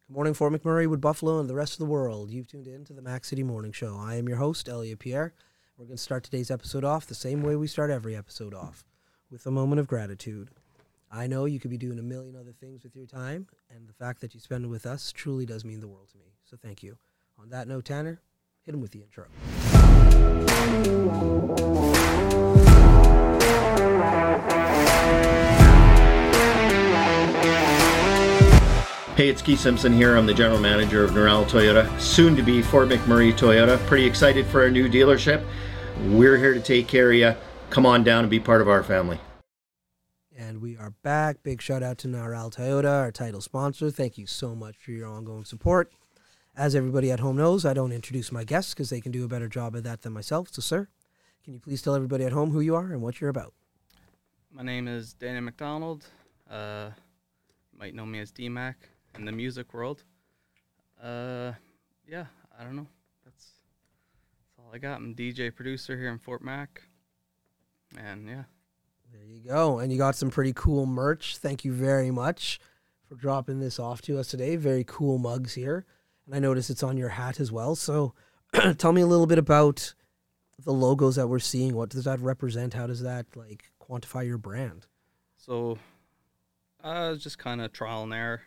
Good morning, Fort McMurray, Wood Buffalo, and the rest of the world. You've tuned in to the Mac City Morning Show. I am your host, Elliot Pierre. We're going to start today's episode off the same way we start every episode off, with a moment of gratitude. I know you could be doing a million other things with your time, and the fact that you spend it with us truly does mean the world to me. So thank you. On that note, Tanner, hit him with the intro. Hey, it's Keith Simpson here. I'm the general manager of Norel Toyota, soon to be Fort McMurray Toyota. Pretty excited for our new dealership. We're here to take care of you. Come on down and be part of our family. And we are back. Big shout out to Norel Toyota, our title sponsor. Thank you so much for your ongoing support. As everybody at home knows, I don't introduce my guests because they can do a better job at that than myself. So, sir, can you please tell everybody at home who you are and what you're about? My name is Danny McDonald. You might know me as DMAC in the music world. I don't know. That's all I got. I'm a DJ producer here in Fort Mac. And yeah. There you go. And you got some pretty cool merch. Thank you very much for dropping this off to us today. Very cool mugs here. And I notice it's on your hat as well. So tell me a little bit about the logos that we're seeing. What does that represent? How does that quantify your brand? So just kind of trial and error.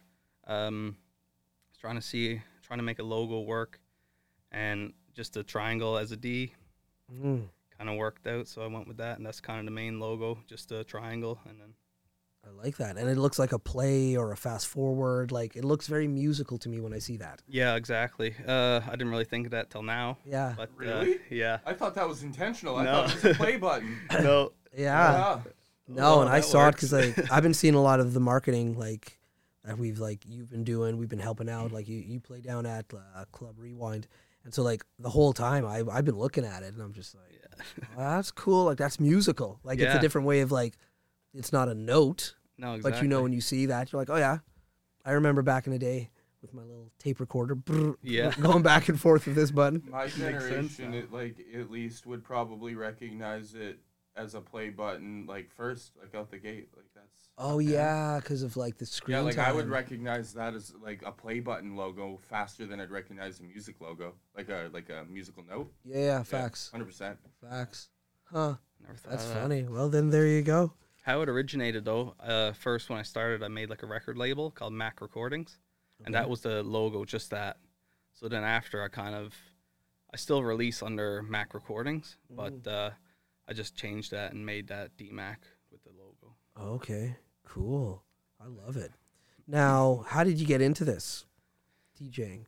Trying to make a logo work, and just a triangle as a D kind of worked out, so I went with that, and that's kind of the main logo, just a triangle. And then I like that, and it looks like a play or a fast forward. Like, it looks very musical to me when I see that. Yeah, exactly. I didn't really think of that till now. Yeah. But really? Yeah. I thought that was intentional. No. I thought it was a play button. No. Yeah. No, Well, and I that saw works. it because I've been seeing a lot of the marketing that you've been doing. We've been helping out. Like you play down at Club Rewind, and so the whole time I've been looking at it, and I'm just like, oh, that's cool. Like, that's musical. Like, it's a Yeah. different way of it's not a note, No, exactly. but when you see that, you're like, oh yeah, I remember back in the day with my little tape recorder, Yeah. going back and forth with this button. My Makes sense generation, now. at least would probably recognize it as a play button, first, out the gate. That's. Oh yeah, because of the screen. Yeah, I would time. recognize that as a play button logo faster than I'd recognize a music logo, like a musical note. Yeah, facts. 100%. Facts. Huh. Never thought That's of that. funny. Well, then there you go. How it originated, though, first when I started, I made a record label called Mac Recordings, and that was the logo, just that. So then after, I still release under Mac Recordings, but I just changed that and made that DMAC with the logo. Okay, cool. I love it. Now, how did you get into this DJing?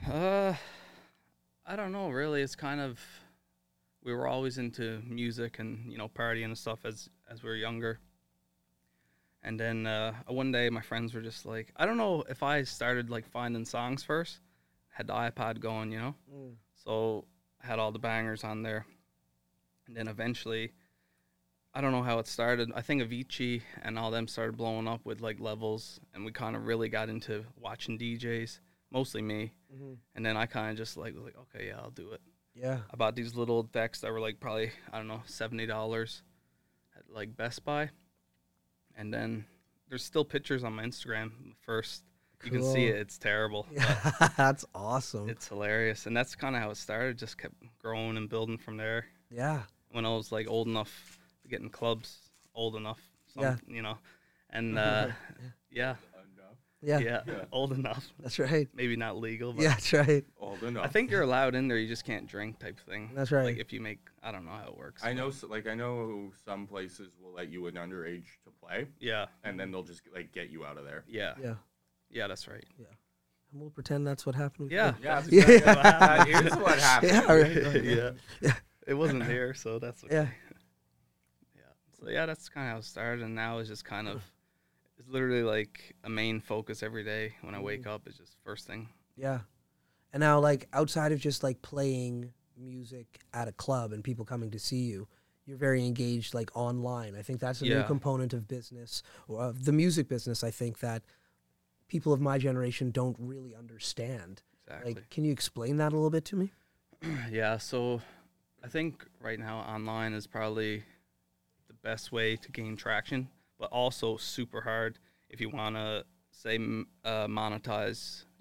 I don't know, really. It's we were always into music and, partying and stuff as we were younger. And then one day my friends were just like, I don't know if I started finding songs first, had the iPod going, So I had all the bangers on there. And then eventually, I don't know how it started. I think Avicii and all them started blowing up with Levels, and we kind of really got into watching DJs, mostly me. And then I kind of just was like, okay, yeah, I'll do it. Yeah. I bought these little decks that were probably, I don't know, $70 at Best Buy. And then there's still pictures on my Instagram. First, you can see Cool. it. It's terrible. Yeah, that's awesome. It's hilarious. And that's kind of how it started. Just kept growing and building from there. Yeah. When I was old enough to get in clubs, old enough, Yeah. And Yeah. yeah, old enough. That's right. Maybe not legal, but Yeah, that's right. Old enough. I think you're allowed in there. You just can't drink, type thing. That's right. If you make, I don't know how it works. I know, I know some places will let you an underage to play, Yeah, and then they'll just get you out of there. yeah, Yeah. yeah. That's right. And we'll pretend that's what happened with Yeah. you. Yeah, that's Yeah. exactly that is what happened. Yeah, right. yeah. Yeah. It wasn't here, so that's okay. Yeah. Yeah. So yeah, that's kind of how it started, and now it's just it's literally a main focus every day when I wake up. It's just first thing. Yeah. And now, outside of just playing music at a club and people coming to see you, you're very engaged online. I think that's a new Yeah. component of business, or of the music business. I think that people of my generation don't really understand. Exactly. Can you explain that a little bit to me? Yeah, so I think right now online is probably the best way to gain traction, but also super hard if you want to say monetize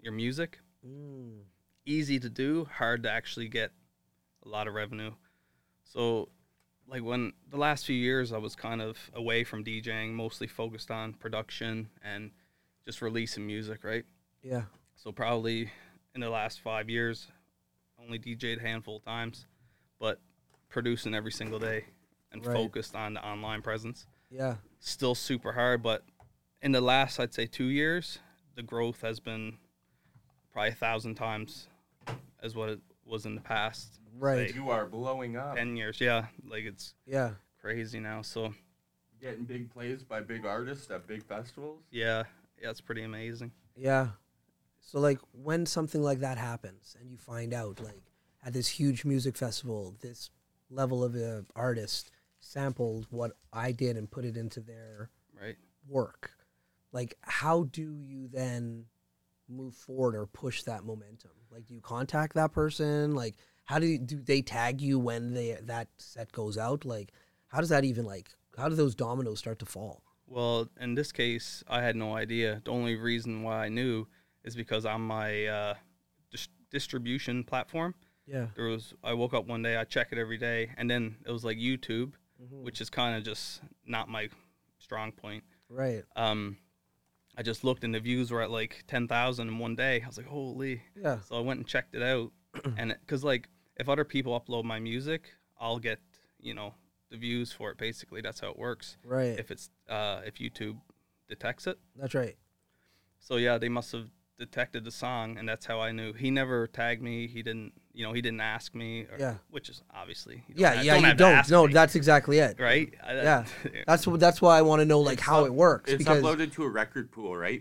your music. Mm. Easy to do, hard to actually get a lot of revenue. So, like when the last few years I was kind of away from DJing, mostly focused on production and just releasing music, right? Yeah. So probably in the last 5 years, only DJ'd a handful of times, but producing every single day and Right. focused on the online presence. Yeah. Still super hard, but in the last, I'd say 2 years, the growth has been probably 1,000 times as what it was in the past. Right. say, You are blowing up. 10 years. Yeah, like it's Yeah. crazy now. So Getting big plays by big artists at big festivals. yeah, it's pretty amazing. Yeah. So like when something like that happens and you find out like at this huge music festival, this level of a artist sampled what I did and put it into their Right. work, like how do you then move forward or push that momentum? Like do you contact that person? Like how do they tag you when that set goes out? Like how does that even how do those dominoes start to fall? Well, in this case, I had no idea. The only reason why I knew is because on my distribution platform, Yeah. I woke up one day, I check it every day, and then it was like YouTube, Mhm. which is kind of just not my strong point. Right. I just looked and the views were at like 10,000 in one day. I was like, holy. Yeah. So I went and checked it out. And because like if other people upload my music, I'll get, the views for it basically. That's how it works. Right. If it's if YouTube detects it. That's right. So yeah, they must have detected the song, and that's how I knew. He never tagged me. He didn't, he didn't ask me. Yeah. Which is obviously. Yeah. You You have to don't. ask No, me, that's exactly it. right. Yeah. That's why I want to know like how it works It's because uploaded to a record pool, right?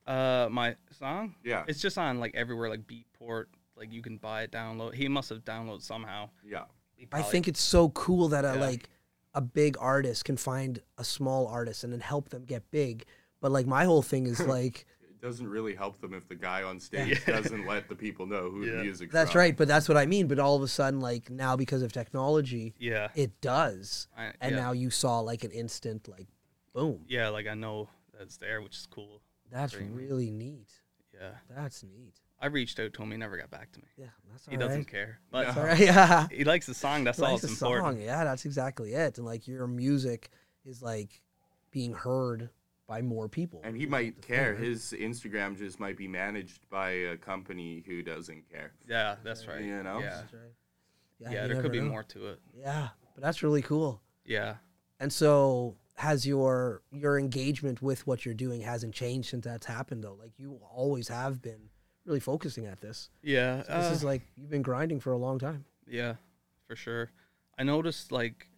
My song. Yeah. It's just on like everywhere, like Beatport. Like you can buy it, download. He must have downloaded somehow. Yeah. He I probably- think it's so cool that Yeah. a big artist can find a small artist and then help them get big. But like my whole thing is like It doesn't really help them if the guy on stage doesn't let the people know who Yeah. the music's that's from. right, but that's what I mean. But all of a sudden, like now because of technology, Yeah. it does. And yeah. now you saw like an instant like boom. Yeah, like I know that's there, which is cool. That's Pretty neat. really neat. Yeah. That's neat. I reached out to him. He never got back to me. Yeah, that's all He right. doesn't care. But That's all right. Yeah. he likes the song. That's all Like that's the important. song. Yeah, that's exactly it. And like your music is like being heard by more people. And he might care. His Instagram just might be managed by a company who doesn't care. Yeah, that's right. You know? Yeah. That's right. Yeah, you there never could be know. more to it. Yeah, but that's really cool. Yeah. And so has your engagement with what you're doing hasn't changed since that's happened though? Like you always have been really focusing at this. Yeah. So this is like you've been grinding for a long time. Yeah, for sure. I noticed like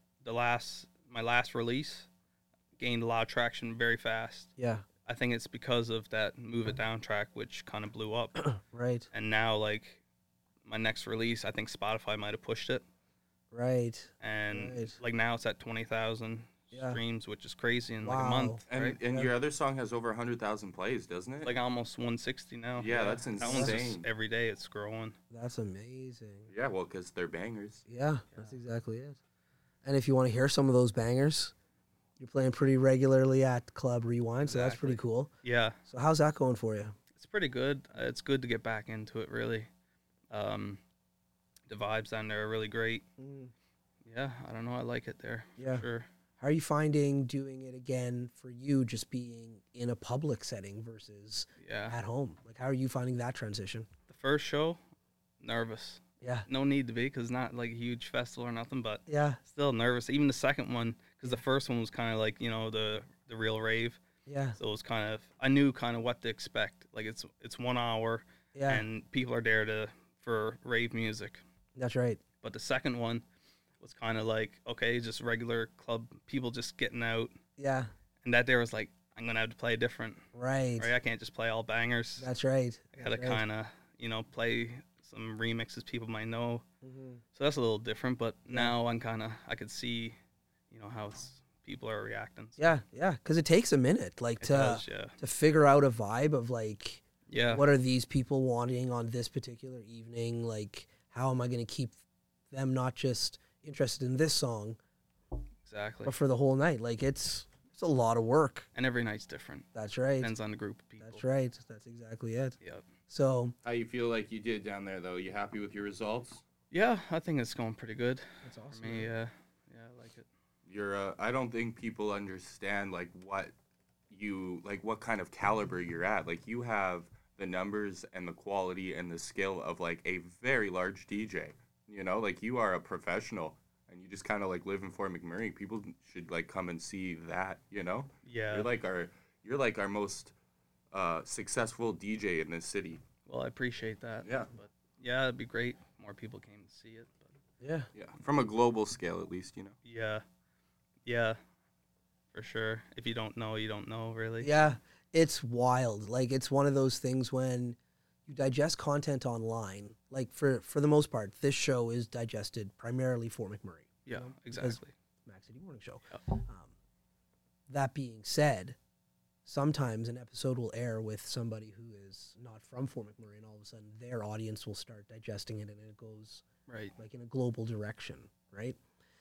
my last release gained a lot of traction very fast. Yeah. I think it's because of that Move It Down track, which kind of blew up. Right. And now like my next release, I think Spotify might have pushed it. Right. And Right. like now it's at 20,000 Yeah. streams, which is crazy in like Wow. a month. And right? and your other song has over 100,000 plays, doesn't it? Like almost 160 now. Yeah, that's That one's just insane. every day it's growing. That's amazing. Yeah, well, because they're bangers. Yeah, that's exactly it. And if you want to hear some of those bangers, you're playing pretty regularly at Club Rewind, so that's pretty Exactly. cool. Yeah, So how's that going for you? it's pretty good. It's good to get back into it, really. The vibes down there are really great. Yeah, I don't know. I like it there. Yeah. For sure. How are you finding doing it again for you, just being in a public setting versus Yeah. at home? Like, how are you finding that transition? The first show, nervous. Yeah. No need to be because not like a huge festival or nothing, but Yeah. still nervous. Even the second one, because the first one was kind of like the real rave. Yeah. So it was kind of I knew kind of what to expect. Like it's 1 hour Yeah. and people are there for rave music. That's right. But the second one was kind of like, okay, just regular club people just getting out. Yeah. And that day was like, I'm going to have to play different. Right. Right? I can't just play all bangers. That's right. I got to That's right. kind of, play some remixes people might know. Mhm. So that's a little different. But now I could see, how people are reacting. So Yeah. Yeah. Because it takes a minute, like it to does, yeah. to figure out a vibe of like, Yeah. what are these people wanting on this particular evening? Like, how am I going to keep them not just interested in this song, Exactly. but for the whole night? Like, it's a lot of work. And every night's different. That's right. Depends on the group of people. That's right. That's exactly it. Yep. So How you feel like you did down there, though? You happy with your results? Yeah, I think it's going pretty good that's for awesome. me. Yeah, I like it. You're. I don't think people understand like what kind of caliber you're at. Like you have the numbers and the quality and the skill of like a very large DJ. You know, like you are a professional, and you just kind of like live in Fort McMurray. People should like come and see that. You know, Yeah. you're like our most successful DJ in this city. Well, I appreciate that. Yeah. But yeah, it'd be great. if More people came to see it. But Yeah. Yeah, from a global scale at least. You know. yeah, for sure. If you don't know, you don't know, really. Yeah, it's wild. Like it's one of those things when you digest content online. Like for the most part, this show is digested primarily for McMurray, Yeah, know, exactly. Mac City Morning Show. Yeah. That being said, sometimes an episode will air with somebody who is not from Fort McMurray, and all of a sudden their audience will start digesting it, and it goes Right. like in a global direction, right?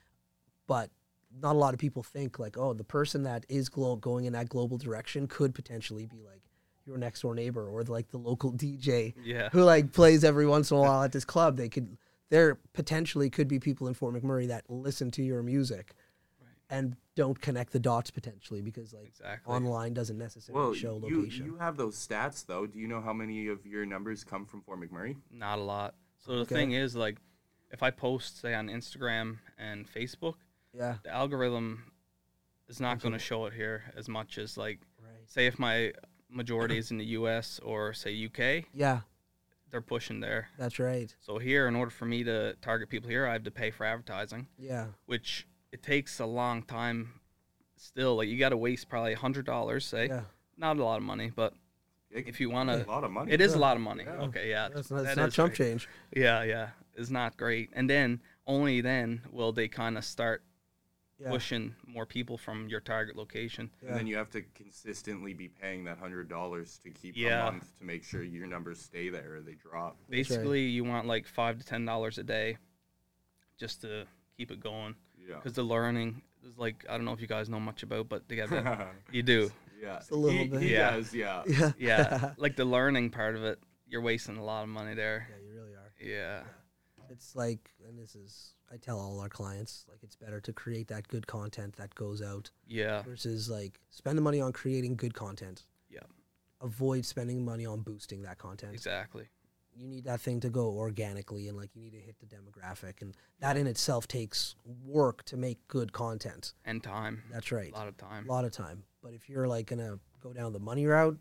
But not a lot of people think like, oh, the person that is going in that global direction could potentially be like your next door neighbor or like the local DJ Yeah. who like plays every once in a while at this club. There potentially could be people in Fort McMurray that listen to your music Right. and don't connect the dots potentially because like Exactly. online doesn't necessarily Well, show you location. have those stats though. Do you know how many of your numbers come from Fort McMurray? Not a lot. So the Okay. thing is, like, if I post, say, on Instagram and Facebook, Yeah. the algorithm is not Okay. going to show it here as much as, like, Right. say, if my majority is in the U.S. or, say, U.K., Yeah, they're pushing there. that's right. So here, in order for me to target people here, I have to pay for advertising, Yeah. which it takes a long time still. Like, you got to waste probably $100, say. Yeah. Not a lot of money, but if you want a to, lot of money. it is a Yeah. lot of money. Yeah. Okay, yeah. It's not that is chump great. change. Yeah. It's not great. And then, only then will they kind of start Yeah. pushing more people from your target location. Yeah. And then you have to consistently be paying that $100 to keep Yeah. a month to make sure your numbers stay there or they drop. That's right. Basically, you want like $5 to $10 a day just to keep it going. Yeah. Because the learning is like, I don't know if you guys know much about, but they got you do. Yeah. Just a little he, bit. He Yeah. does, yeah. Yeah. Yeah. Like the learning part of it, you're wasting a lot of money there. Yeah, you really are. Yeah. It's like, and this is, I tell all our clients, like it's better to create that good content that goes out Yeah. versus like spend the money on creating good content. Yeah. Avoid spending money on boosting that content. Exactly. You need that thing to go organically and like you need to hit the demographic. And that in itself takes work to make good content. And time. That's right. A lot of time. A lot of time. But if you're like going to go down the money route,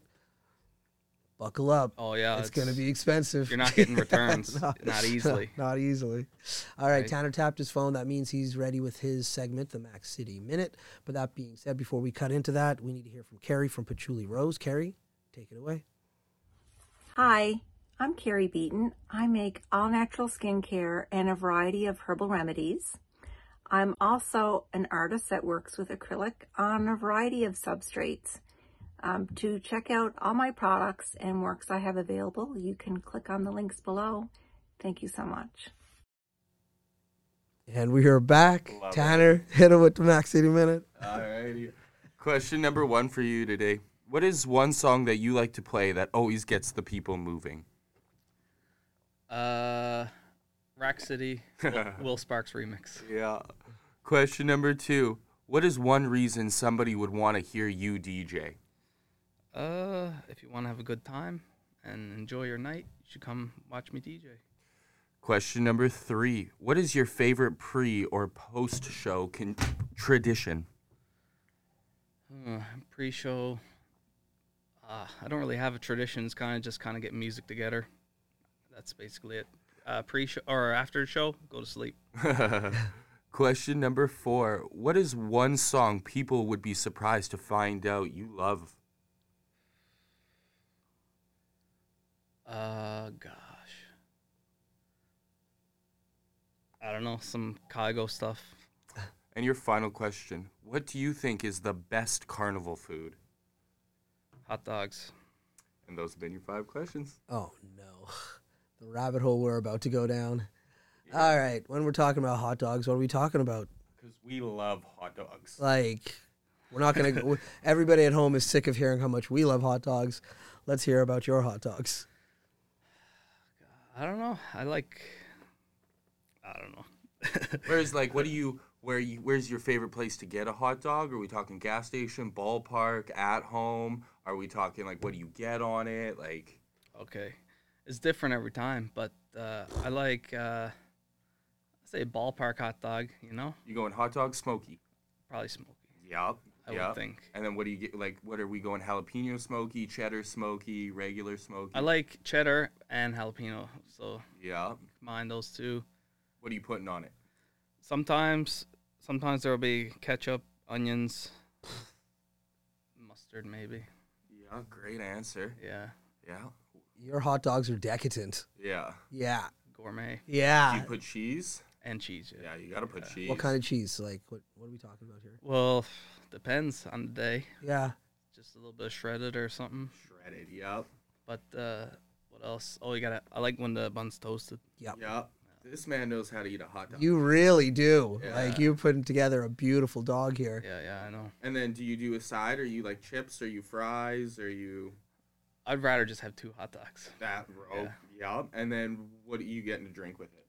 buckle up. Oh, yeah. It's going to be expensive. You're not getting returns. No. Not easily. Not easily. All right, Right. Tanner tapped his phone. That means he's ready with his segment, the Mac City Minute. But that being said, before we cut into that, we need to hear from Carrie from Patchouli Rose. Carrie, take it away. Hi, I'm Carrie Beaton. I make all natural skincare and a variety of herbal remedies. I'm also an artist that works with acrylic on a variety of substrates. To check out all my products and works I have available, you can click on the links below. Thank you so much. And we are back. Love it. Tanner, hit him with the Mac City Minute. Alrighty. Question number 1 for you today. What is one song that you like to play that always gets the people moving? Rack City, Will Sparks remix. Yeah. Question number 2. What is one reason somebody would want to hear you DJ? If you want to have a good time and enjoy your night, you should come watch me DJ. Question number 3. What is your favorite pre or post show tradition? Pre-show, I don't really have a tradition. It's kind of get music together. That's basically it. Pre-show or after the show, go to sleep. Question number 4. What is one song people would be surprised to find out you love? Gosh. I don't know, some Kygo stuff. And your final question. What do you think is the best carnival food? Hot dogs. And those have been your 5 questions. Oh, no. The rabbit hole we're about to go down. All right. When we're talking about hot dogs, what are we talking about? Because we love hot dogs. Like, we're not going to everybody at home is sick of hearing how much we love hot dogs. Let's hear about your hot dogs. I don't know. I don't know. Where's like, where's your favorite place to get a hot dog? Are we talking gas station, ballpark, at home? Are we talking like, what do you get on it? Like, Okay. It's different every time, but I like, say ballpark hot dog, you know? you going hot dog, smoky? Probably smoky, Yup. I would think. And then what do you get? Like, what are we going? Jalapeno smoky, cheddar smoky, regular smoky? I like cheddar and jalapeno, so Yeah. combine those two. What are you putting on it? Sometimes there will be ketchup, onions, mustard maybe. Yeah, great answer. Yeah, Yeah. Your hot dogs are decadent. Yeah. Yeah. gourmet Do Yeah. you put cheese? and cheese. Yeah, you gotta put cheese. What kind of cheese? Like, what are we talking about here? Well, depends on the day. Yeah. Just a little bit of shredded or something. Shredded. Yep. But what else? Oh, I like when the bun's toasted. Yep. Yep. This man knows how to eat a hot dog. You really do. Yeah. Like, you're putting together a beautiful dog here. Yeah, I know. And then do you do a side? Are you like chips? Are you fries? Are you I'd rather just have 2 hot dogs. that? Oh, yep. And then what are you getting to drink with it?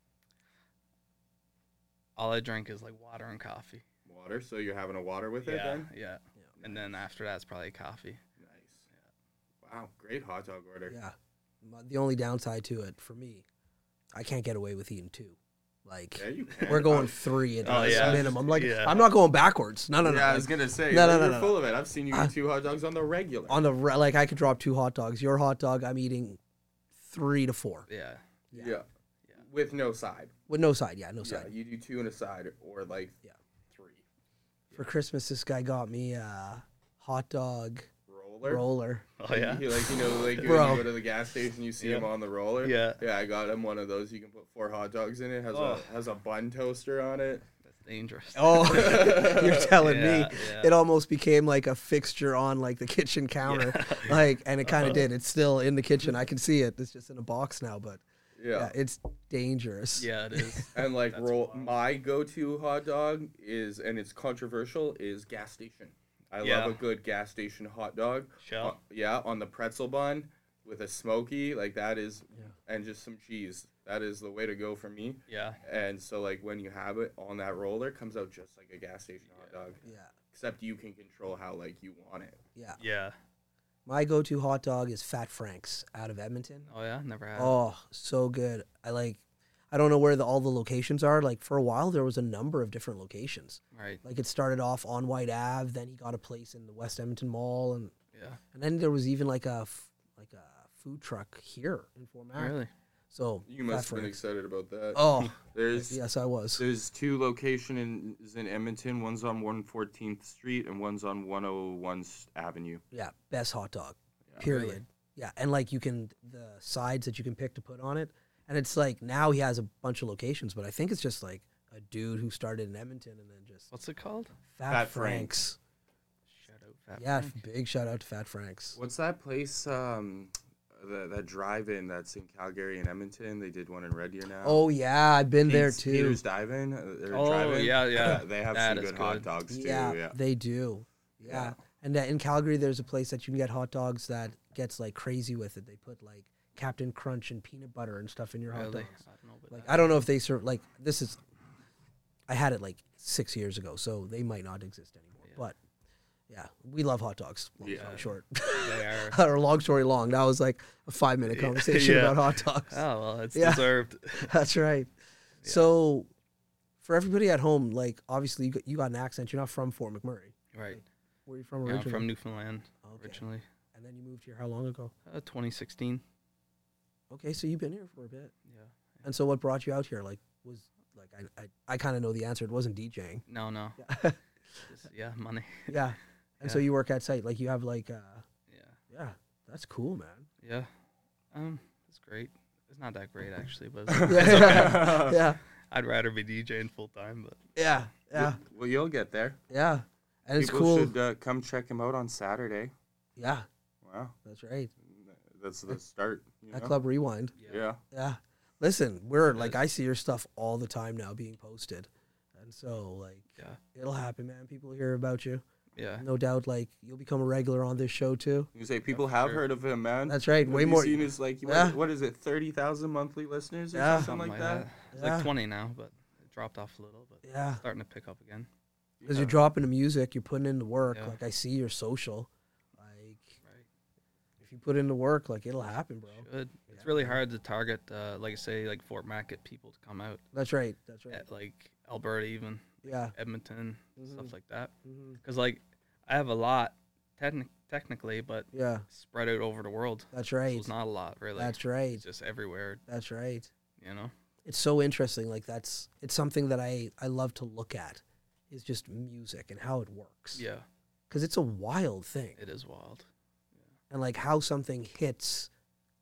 All I drink is like water and coffee. Water. So you're having a water with it Yeah, then? yeah. And then after that, it's probably coffee. Nice. Wow, great hot dog order. Yeah. The only downside to it for me, I can't get away with eating 2. Like, Yeah, you can. we're going 3 at Oh, yeah. minimum. Like, Yeah. I'm not going backwards. No. Yeah, I was Like, gonna say. No, you're no. full of it. I've seen you eat 2 hot dogs on the regular. on the like, I could drop 2 hot dogs. Your hot dog, I'm eating 3 to 4 Yeah. Yeah. With no side. with no side. Yeah, no Yeah, side. you do 2 and a side, or like 3. For Christmas, this guy got me a hot dog roller. Oh yeah. He, like, you know, like when Bro. you go to the gas station, you see Yeah. him on the roller. Yeah. Yeah, I got him one of those. You can put 4 hot dogs in it. Has a bun toaster on it. That's dangerous. Oh, you're telling me. Yeah. It almost became like a fixture on like the kitchen counter. Like, and it kind of did. It's still in the kitchen. I can see it. It's just in a box now, but yeah, it's dangerous. Yeah, it is. And like That's roll, wild. my go-to hot dog is, and it's controversial, is gas station. I Yeah. love a good gas station hot dog. Shell. Yeah, on the pretzel bun with a smoky, like that is, and just some cheese. That is the way to go for me. Yeah. And so like when you have it on that roller, it comes out just like a gas station hot dog. Yeah. Except you can control how like you want it. Yeah. Yeah. My go-to hot dog is Fat Frank's out of Edmonton. Oh yeah. Never had. Oh, so good. I don't know where all the locations are. Like, for a while, there was a number of different locations. Right. Like, it started off on White Ave, then he got a place in the West Edmonton Mall, and Yeah. then there was even like a food truck here in Fort Mac. Really. So You must Fat have been Frank's. excited about that. Oh, There's yes, I was. There's 2 locations in Edmonton. One's on 114th Street and one's on 101 Avenue. Yeah, best hot dog. Yeah. Period. Yeah, and like the sides that you can pick to put on it, and it's like now he has a bunch of locations, but I think it's just like a dude who started in Edmonton and then just What's it called? Fat Frank's. Frank's. Shout out Fat Yeah, Frank. big shout out to Fat Frank's. What's that place? That drive-in that's in Calgary and Edmonton. They did one in Red Deer now. Oh yeah, I've been there Pete's- too. Peter's Dive-In. Oh, drive-in. yeah. They have That some is good hot good. dogs too. Yeah, Yeah. they do. Yeah. Yeah. And in Calgary, there's a place that you can get hot dogs that gets like crazy with it. They put like Captain Crunch and peanut butter and stuff in your hot Really? dogs. I don't know about Like, that. I don't know if they serve like this is. I had it like 6 years ago, so they might not exist anymore. Yeah. But yeah, we love hot dogs. Long Yeah. story short, They are. or long story long. That was like a 5-minute conversation Yeah. about hot dogs. Oh well, it's Yeah. deserved. That's right. So, for everybody at home, like obviously you got an accent. You're not from Fort McMurray. Right. Where are you from Yeah, I'm originally? from Newfoundland Okay. originally. And then you moved here how long ago? 2016. Okay, so you've been here for a bit. Yeah. And so what brought you out here? Like was like I kind of know the answer. It wasn't DJing. No. Yeah. Just, yeah, money. Yeah. And so Yeah. you work at site. Like you have like Yeah. yeah, that's cool, man. Yeah. It's great. It's not that great actually, but yeah. yeah. I'd rather be DJing full time. But Yeah. Yeah. Well, you'll get there. Yeah. And it's People cool. should come check him out on Saturday. Yeah. Wow, That's right. that's the start. You At know? Club Rewind. Yeah. Yeah. Listen, we're like I see your stuff all the time now being posted. And so like yeah, it'll happen, man. People hear about you. Yeah. No doubt, like, you'll become a regular on this show too. You say people have sure. heard of him, man. That's right. Have Way you more. seen his, like, Yeah. what is it, 30,000 monthly listeners or Yeah. something like that? It's Yeah. like 20 now, but it dropped off a little, but Yeah. starting to pick up again. Because you're dropping the music, you're putting in the work. Yeah. Like, I see your social. Like, Right. if you put in the work, like, it'll happen, bro. Should. It's Yeah. really hard to target, like say, like Fort Mac, get people to come out. That's right. That's right. At, like Alberta, even Yeah. Edmonton, Mhm. stuff like that. Mhm. Because like I have a lot, technically, but Yeah. spread out over the world. That's So right. it's not a lot, really. That's right. It's just everywhere, That's right. you know. It's so interesting. Like, it's something that I love to look at, is just music and how it works. Yeah, Because it's a wild thing. it is wild. And like how something hits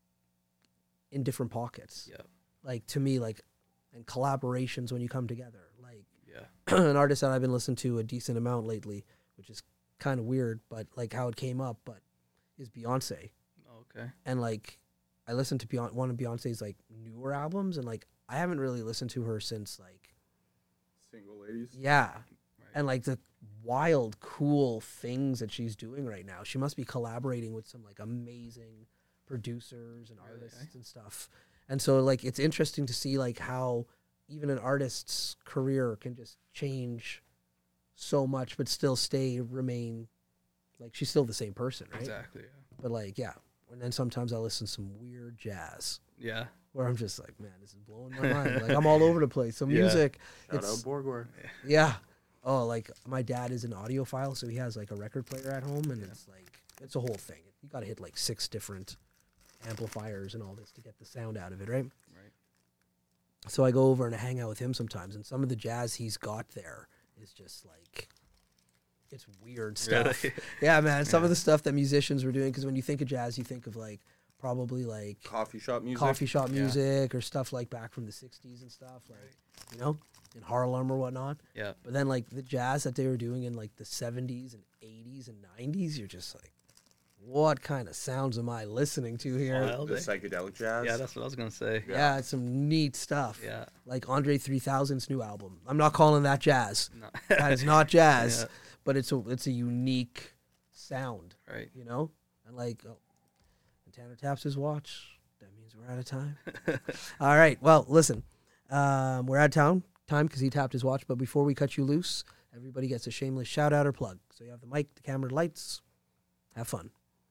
in different pockets. Yeah, Like, to me, like, and collaborations when you come together. Like, yeah, an artist that I've been listening to a decent amount lately, which is kind of weird, but like how it came up, but is Beyonce. okay. And like, I listened to one of Beyonce's like newer albums, and like I haven't really listened to her since like, Single ladies. yeah, Right. and like the wild, cool things that she's doing right now. She must be collaborating with some like amazing producers and Really, artists eh? and stuff. And so like it's interesting to see like how even an artist's career can just change so much, but still remain like she's still the same person, right? Exactly. But like, yeah. And then sometimes I listen to some weird jazz Yeah. where I'm just like, man, this is blowing my mind. Like, I'm all over the place. So Yeah. music, Shout it's out Borgward. yeah. Oh, like my dad is an audiophile, so he has like a record player at home, and Yeah. it's like it's a whole thing. You got to hit like 6 different amplifiers and all this to get the sound out of it, right? Right. So I go over and I hang out with him sometimes, and some of the jazz he's got there is just like, it's weird stuff. Really? Yeah, man. Some of Yeah. the stuff that musicians were doing, because when you think of jazz, you think of like probably like Coffee shop music. coffee shop Yeah. music or stuff like back from the 60s and stuff, like, you know, in Harlem or whatnot. Yeah. But then like the jazz that they were doing in like the 70s and 80s and 90s, you're just like, what kind of sounds am I listening to here? Wild. The psychedelic jazz. Yeah, that's what I was gonna say. Yeah, it's some neat stuff. Yeah. Like Andre 3000's new album. I'm not calling that jazz. No. That is not jazz, Yeah. but it's a unique sound, Right. you know? And like, oh, when Tanner taps his watch, that means we're out of time. All right. Well, listen, we're out of time because he tapped his watch. But before we cut you loose, everybody gets a shameless shout out or plug. So you have the mic, the camera, the lights. Have fun.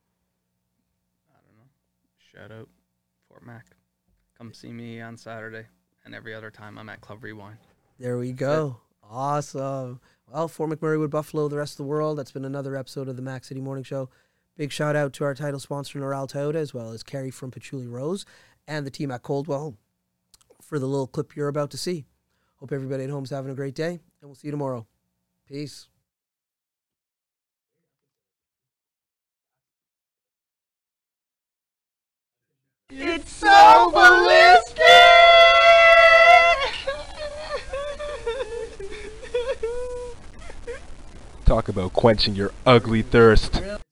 I don't know. Shout out Fort Mac. Come see me on Saturday, and every other time I'm at Club Rewind. There we go. Awesome. Well, for McMurray with Buffalo, the rest of the world, that's been another episode of the Mac City Morning Show. Big shout out to our title sponsor, Noral Toyota, as well as Carrie from Patchouli Rose and the team at Coldwell for the little clip you're about to see. Hope everybody at home's having a great day, and we'll see you tomorrow. Peace. It's so ballistic! Talk about quenching your ugly thirst.